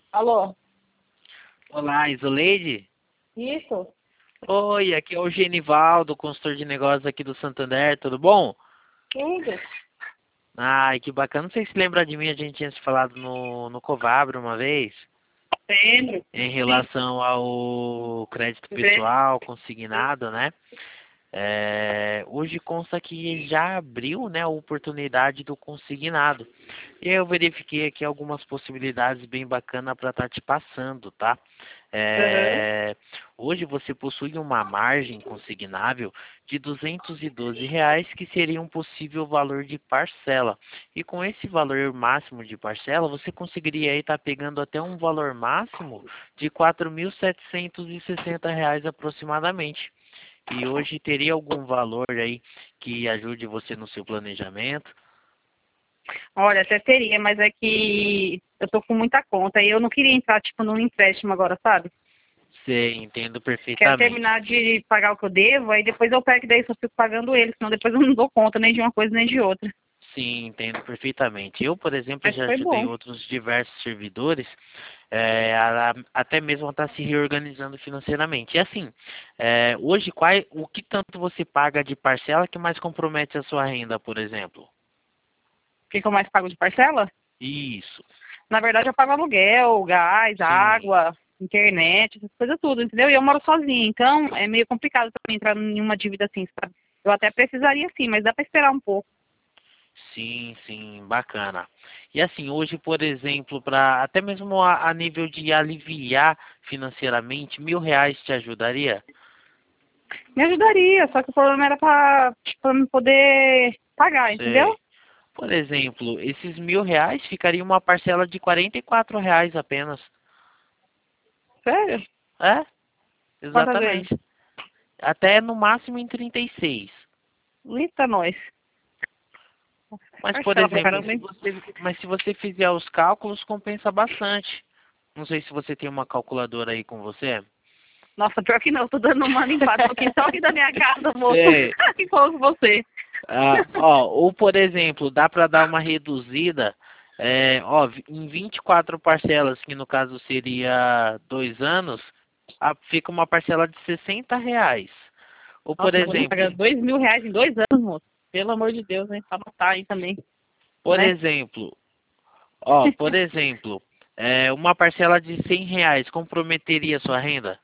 Alô? Olá, Isoleide? Isso? Oi, aqui é o Genivaldo, consultor de negócios aqui do Santander, tudo bom? Tudo? Ai, que bacana. Não sei se lembra de mim, a gente tinha se falado no Covabre uma vez, Lembro. em Sim. relação ao crédito Vê? pessoal consignado, né? Hoje consta que já abriu, né, a oportunidade do consignado. E eu verifiquei aqui algumas possibilidades bem bacanas para estar te passando, tá? Aham. É, Hoje você possui uma margem consignável de R$ 212, que seria um possível valor de parcela. E com esse valor máximo de parcela, você conseguiria aí estar pegando até um valor máximo de R$ 4.760 aproximadamente. E hoje teria algum valor aí que ajude você no seu planejamento? Olha, até teria, mas é que eu tô com muita conta e eu não queria entrar, tipo, num empréstimo agora, sabe? Sei, entendo Quero perfeitamente. terminar de pagar o que eu devo, aí depois eu pego e daí só fico pagando ele, senão depois eu não dou conta nem de uma coisa nem de outra. Sim, entendo perfeitamente. Eu, por exemplo, Mas já foi ajudei bom. outros diversos servidores, até mesmo a estar se reorganizando financeiramente. E assim, hoje, o que tanto você paga de parcela que mais compromete a sua renda, por exemplo? O que que eu mais pago de parcela? Isso, Na verdade, eu pago aluguel, gás, sim, água, internet, essas coisas tudo, entendeu? E eu moro sozinha, então é meio complicado também entrar em uma dívida assim, sabe? Eu até precisaria sim, mas dá pra esperar um pouco. sim, sim, bacana. E assim, hoje, por exemplo, para até mesmo a nível de aliviar financeiramente, R$ 1.000 te ajudaria? Me ajudaria, só que o problema era pra me poder pagar, entendeu? Sei. Por exemplo, esses R$ 1.000 ficaria uma parcela de R$ 44 apenas. Sério? É, Quantas vezes? exatamente. Até no máximo em 36. Eita, nós. Mas, por Parcela pra exemplo, caramba, hein? se você fizer os cálculos, compensa bastante. Não sei se você tem uma calculadora aí com você. Nossa, pior que não, eu tô dando uma limpada no quintal aqui da minha casa, moço. Sei. Que com você. Ou por exemplo, dá para dar uma reduzida, em 24 parcelas, que no caso seria 2 anos, fica uma parcela de R$ 60. Ou por Nossa, mas você paga exemplo, R$ 2.000 em 2 anos, moço. Pelo amor de Deus, hein? Pra matar aí também, por né? exemplo, por exemplo, uma parcela de R$ 100 comprometeria sua renda?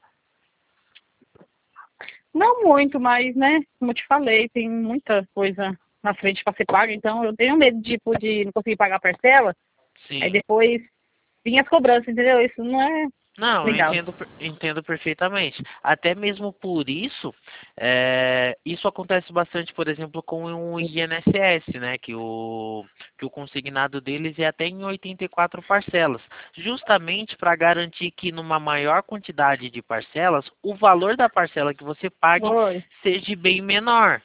Não muito, mas, né? Como eu te falei, tem muita coisa na frente pra ser paga, então eu tenho medo, tipo, de não conseguir pagar a parcela, aí Sim. depois vinha as cobranças, entendeu? Isso não é Não, eu legal. entendo, entendo perfeitamente. Até mesmo por isso, isso acontece bastante, por exemplo, com o INSS, né? Que o consignado deles é até em 84 parcelas, justamente para garantir que numa maior quantidade de parcelas, o valor da parcela que você pague Oi. seja bem menor,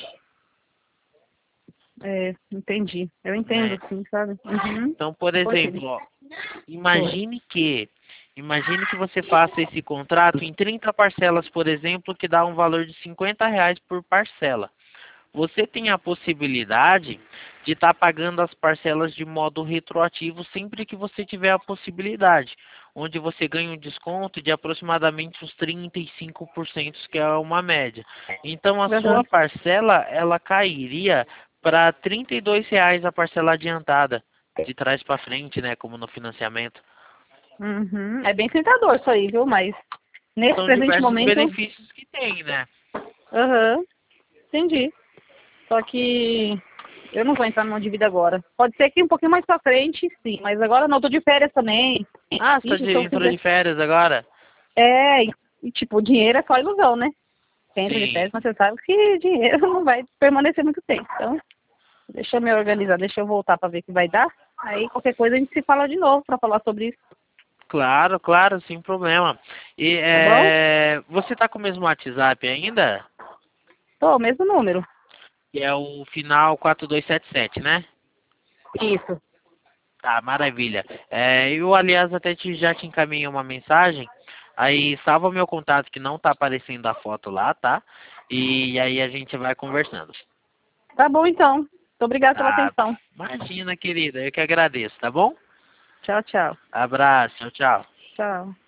É, entendi. Eu entendo, né? sim, sabe? Uhum. Então, por Foi sim. exemplo, ó, Oi. Imagine que você faça esse contrato em 30 parcelas, por exemplo, que dá um valor de R$ 50 por parcela. Você tem a possibilidade de estar pagando as parcelas de modo retroativo sempre que você tiver a possibilidade, onde você ganha um desconto de aproximadamente os 35%, que é uma média. Então a Aham. sua parcela, ela cairia para R$ 32 a parcela adiantada, de trás para frente, né, como no financiamento. Uhum. É bem tentador isso aí, viu? Mas nesse São presente diversos momento, benefícios que tem, né? aham, entendi. Só que eu não vou entrar numa dívida agora. Pode ser que um pouquinho mais pra frente, sim. Mas agora não, eu tô de férias também. Ah, Ixi, se eu entrou fizer. de férias agora? E tipo, dinheiro é só ilusão, né? Você entra de Sim, férias, mas você sabe que dinheiro não vai permanecer muito tempo. Então, deixa eu me organizar, deixa eu voltar pra ver o que vai dar. Aí qualquer coisa a gente se fala de novo pra falar sobre isso, claro, claro, sem problema. E tá bom? você tá com o mesmo WhatsApp ainda? Tô, mesmo número. Que é o final 4277, né? Isso. Tá, maravilha. Eu, aliás, já te encaminhei uma mensagem. Aí salva meu contato que não tá aparecendo a foto lá, tá? E aí a gente vai conversando. Tá bom então. Muito obrigada pela Tá? atenção. Imagina, querida, eu que agradeço, tá bom? Tchau, tchau. Abraço, tchau, tchau. Tchau.